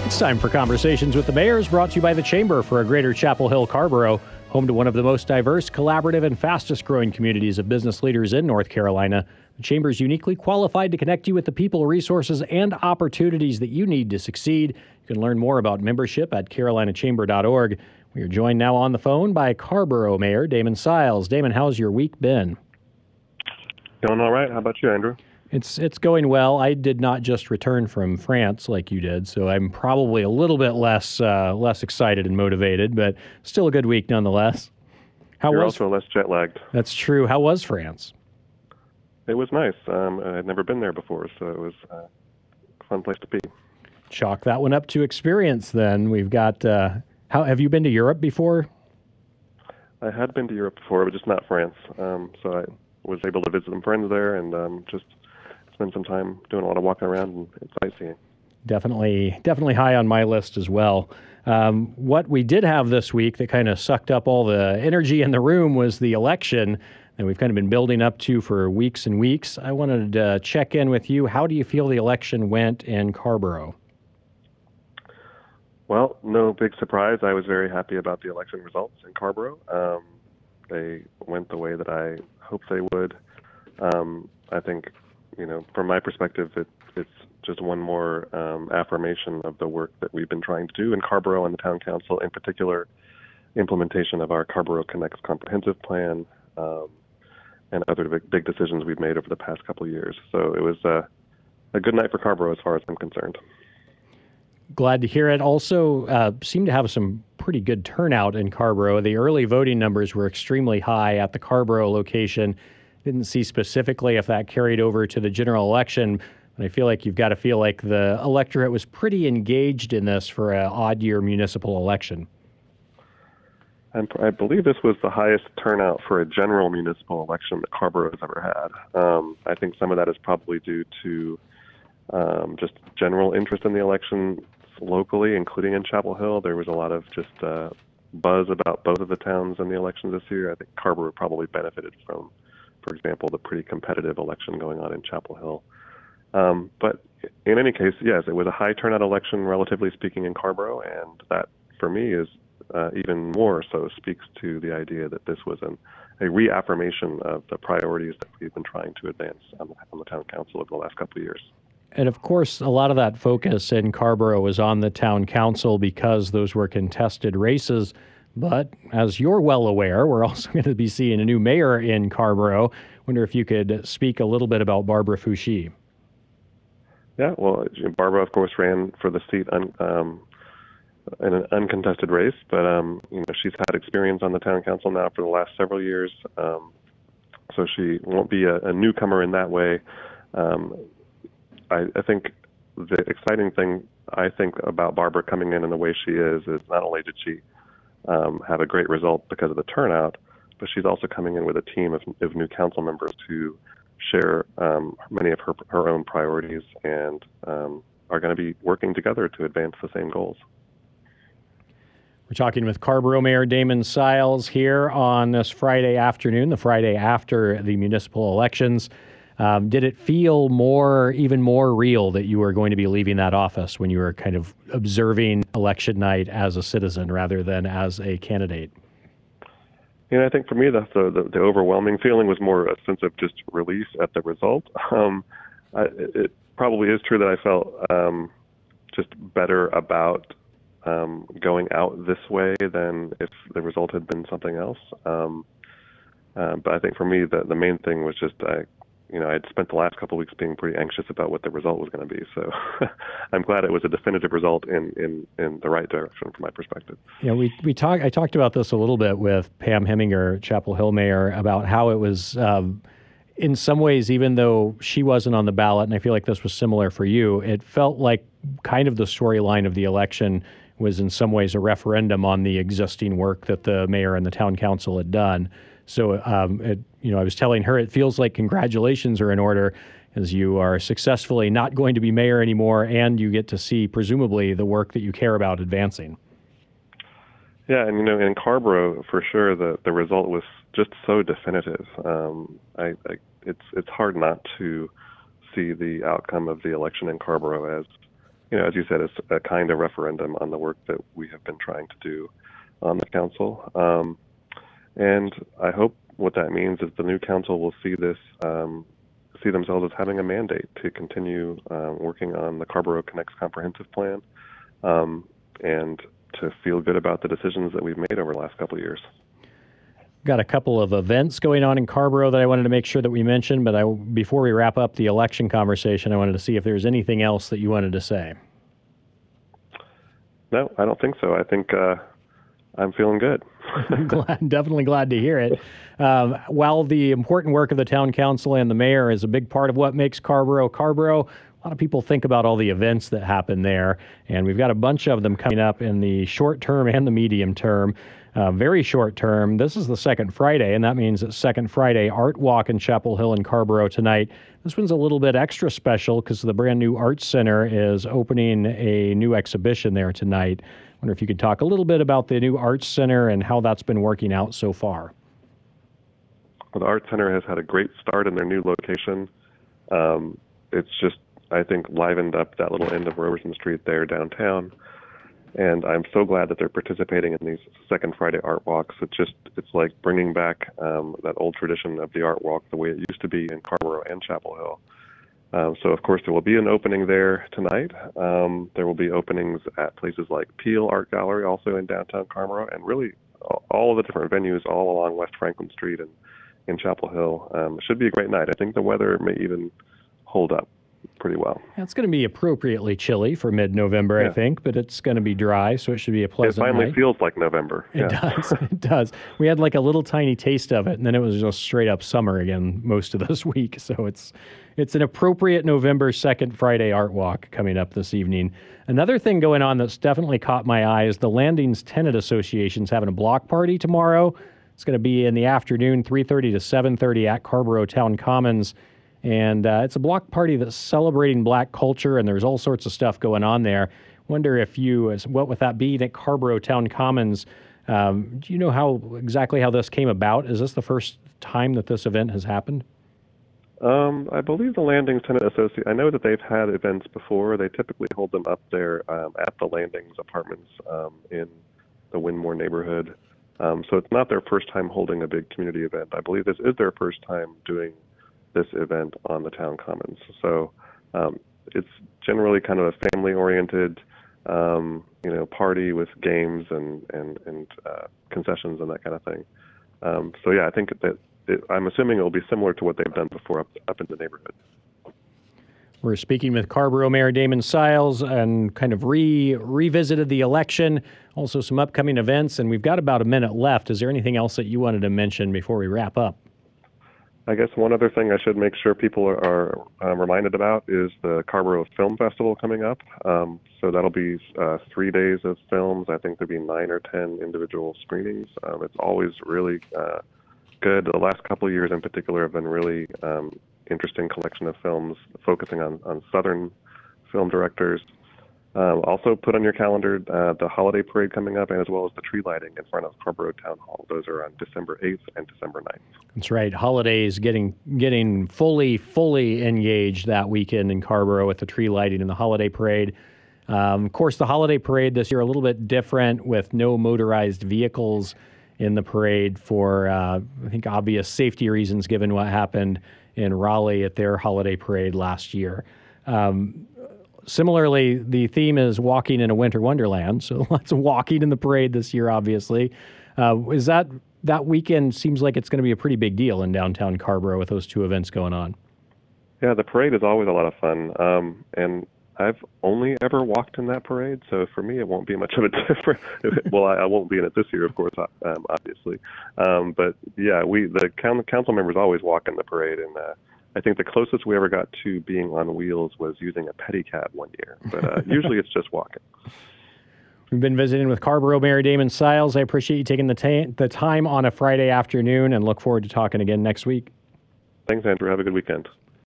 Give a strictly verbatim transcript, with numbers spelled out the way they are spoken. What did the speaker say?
It's time for Conversations with the Mayors, brought to you by the Chamber for a Greater Chapel Hill Carrboro, home to one of the most diverse, collaborative, and fastest-growing communities of business leaders in North Carolina. The Chamber is uniquely qualified to connect you with the people, resources, and opportunities that you need to succeed. You can learn more about membership at carolina chamber dot org. We are joined now on the phone by Carrboro Mayor Damon Siles. Damon, how's your week been? Going all right. How about you, Andrew? It's it's going well. I did not just return from France like you did, so I'm probably a little bit less uh, less excited and motivated, but still a good week nonetheless. How You're was? also less jet lagged. That's true. How was France? It was nice. Um, I had never been there before, so it was uh, a fun place to be. Chalk that one up to experience. Then we've got. Uh, how have you been to Europe before? I had been to Europe before, but just not France. Um, so I was able to visit some friends there and um, just spend some time doing a lot of walking around and, and sightseeing. Definitely, definitely high on my list as well. Um, what we did have this week that kind of sucked up all the energy in the room was the election that we've kind of been building up to for weeks and weeks. I wanted to check in with you. How do you feel the election went in Carrboro? Well, no big surprise. I was very happy about the election results in Carrboro. Um, they went the way that I hoped they would. Um, I think, you know, from my perspective, it, it's just one more um, affirmation of the work that we've been trying to do in Carrboro and the Town Council, in particular, implementation of our Carrboro Connects comprehensive plan um, and other big, big decisions we've made over the past couple of years. So it was uh, a good night for Carrboro as far as I'm concerned. Glad to hear it. Also, uh, seemed to have some pretty good turnout in Carrboro. The early voting numbers were extremely high at the Carrboro location. Didn't see specifically if that carried over to the general election, but I feel like you've got to feel like the electorate was pretty engaged in this for an odd year municipal election. And I believe this was the highest turnout for a general municipal election that Carrboro has ever had. Um, I think some of that is probably due to um, just general interest in the election locally, including in Chapel Hill. There was a lot of just uh, buzz about both of the towns in the election this year. I think Carrboro probably benefited from, for example, the pretty competitive election going on in Chapel Hill. Um, but in any case, yes, it was a high turnout election, relatively speaking, in Carrboro, and that, for me, is uh, even more so speaks to the idea that this was an, a reaffirmation of the priorities that we've been trying to advance on the, on the Town Council over the last couple of years. And of course, a lot of that focus in Carrboro was on the Town Council because those were contested races. But as you're well aware, we're also going to be seeing a new mayor in Carrboro. Wonder if you could speak a little bit about Barbara Foushee. Yeah, well, Barbara, of course, ran for the seat un, um, in an uncontested race, but um, you know, she's had experience on the Town Council now for the last several years, um, so she won't be a, a newcomer in that way. Um, I, I think the exciting thing, I think, about Barbara coming in in the way she is, is not only did she um, have a great result because of the turnout, but she's also coming in with a team of, of new council members who share um, many of her, her own priorities and um, are going to be working together to advance the same goals. We're talking with Carrboro Mayor Damon Siles here on this Friday afternoon, the Friday after the municipal elections. Um, did it feel more, even more real that you were going to be leaving that office when you were kind of observing election night as a citizen rather than as a candidate? You know, I think for me, the, the, the overwhelming feeling was more a sense of just release at the result. Um, I, it probably is true that I felt um, just better about um, going out this way than if the result had been something else. Um, uh, but I think for me, the, the main thing was just I, you know, I'd spent the last couple of weeks being pretty anxious about what the result was going to be. So I'm glad it was a definitive result in, in, in the right direction from my perspective. Yeah, we we talked. I talked about this a little bit with Pam Heminger, Chapel Hill mayor, about how it was, um, in some ways, even though she wasn't on the ballot, and I feel like this was similar for you, it felt like kind of the storyline of the election was in some ways a referendum on the existing work that the mayor and the town council had done. So, um, it, you know, I was telling her it feels like congratulations are in order as you are successfully not going to be mayor anymore and you get to see, presumably, the work that you care about advancing. Yeah, and, you know, in Carrboro, for sure, the, the result was just so definitive. Um, I, I, it's it's hard not to see the outcome of the election in Carrboro as you know, as you said, it's a kind of referendum on the work that we have been trying to do on the council. Um, and I hope what that means is the new council will see this, um, see themselves as having a mandate to continue uh, working on the Carrboro Connects comprehensive plan, um, and to feel good about the decisions that we've made over the last couple of years. Got a couple of events going on in Carrboro that I wanted to make sure that we mentioned, but I, before we wrap up the election conversation, I wanted to see if there's anything else that you wanted to say. No, I don't think so. I think uh, I'm feeling good. glad, definitely glad to hear it. Um, while the important work of the town council and the mayor is a big part of what makes Carrboro Carrboro, a lot of people think about all the events that happen there, and we've got a bunch of them coming up in the short term and the medium term. Uh, very short term, this is the second Friday, and that means it's Second Friday Art Walk in Chapel Hill and Carrboro tonight. This one's a little bit extra special because the brand new Arts Center is opening a new exhibition there tonight. I wonder if you could talk a little bit about the new Arts Center and how that's been working out so far. Well, the Arts Center has had a great start in their new location. Um, it's just, I think, livened up that little end of Roberson Street there downtown. And I'm so glad that they're participating in these Second Friday Art Walks. It's just, it's like bringing back um, that old tradition of the Art Walk the way it used to be in Carrboro and Chapel Hill. Um, so, of course, there will be an opening there tonight. Um, there will be openings at places like Peel Art Gallery, also in downtown Carrboro, and really all of the different venues all along West Franklin Street and in Chapel Hill. Um, it should be a great night. I think the weather may even hold up pretty well. It's going to be appropriately chilly for mid-November, yeah. I think, but it's going to be dry, so it should be a pleasant night. It finally night. feels like November. It yeah. does. It does. We had like a little tiny taste of it, and then it was just straight up summer again most of this week. So it's it's an appropriate November second Friday Art Walk coming up this evening. Another thing going on that's definitely caught my eye is the Landings Tenant Association's having a block party tomorrow. It's going to be in the afternoon, three thirty to seven thirty at Carrboro Town Commons. And uh, it's a block party that's celebrating Black culture, and there's all sorts of stuff going on there. Wonder if you, as what with that being at Carrboro Town Commons, um, do you know how exactly how this came about? Is this the first time that this event has happened? Um, I believe the Landings Tenant Association, I know that they've had events before. They typically hold them up there um, at the Landings apartments um, in the Wynmore neighborhood. Um, so it's not their first time holding a big community event. I believe this is their first time doing this event on the town commons. So um, it's generally kind of a family-oriented, um, you know, party with games and and and uh, concessions and that kind of thing. Um, so yeah, I think that it, I'm assuming it will be similar to what they've done before up up in the neighborhood. We're speaking with Carrboro Mayor Damon Siles and kind of re revisited the election, also some upcoming events, and we've got about a minute left. Is there anything else that you wanted to mention before we wrap up? I guess one other thing I should make sure people are, are uh, reminded about is the Carrboro Film Festival coming up. Um, so that'll be uh, three days of films. I think there'll be nine or ten individual screenings. Um, it's always really uh, good. The last couple of years in particular have been really um, interesting collection of films focusing on, on Southern film directors. Um, also put on your calendar uh, the holiday parade coming up, and as well as the tree lighting in front of Carrboro Town Hall. Those are on December eighth and December ninth. That's right. Holidays getting getting fully, fully engaged that weekend in Carrboro with the tree lighting and the holiday parade. Um, of course, the holiday parade this year a little bit different with no motorized vehicles in the parade for, uh, I think, obvious safety reasons given what happened in Raleigh at their holiday parade last year. Um, Similarly, the theme is walking in a winter wonderland, so lots of walking in the parade this year, obviously. Uh, is that that weekend seems like it's going to be a pretty big deal in downtown Carrboro with those two events going on? Yeah, the parade is always a lot of fun, um, and I've only ever walked in that parade, so for me it won't be much of a difference. Well, I, I won't be in it this year, of course, um, obviously. Um, but yeah, we the council members always walk in the parade, and uh, I think the closest we ever got to being on wheels was using a pedicab one year, but uh, usually it's just walking. We've been visiting with Carrboro Mayor Damon Siles. I appreciate you taking the, ta- the time on a Friday afternoon and look forward to talking again next week. Thanks, Andrew. Have a good weekend.